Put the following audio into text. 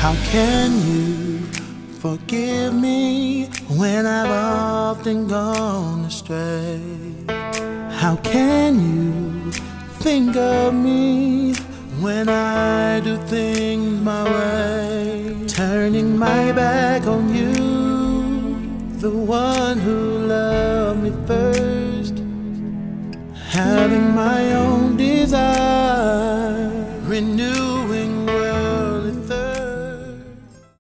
How can you forgive me when I've often gone astray? How can you think of me when I do things my way? Turning my back on you, the one who loved me first, having my own desire, renew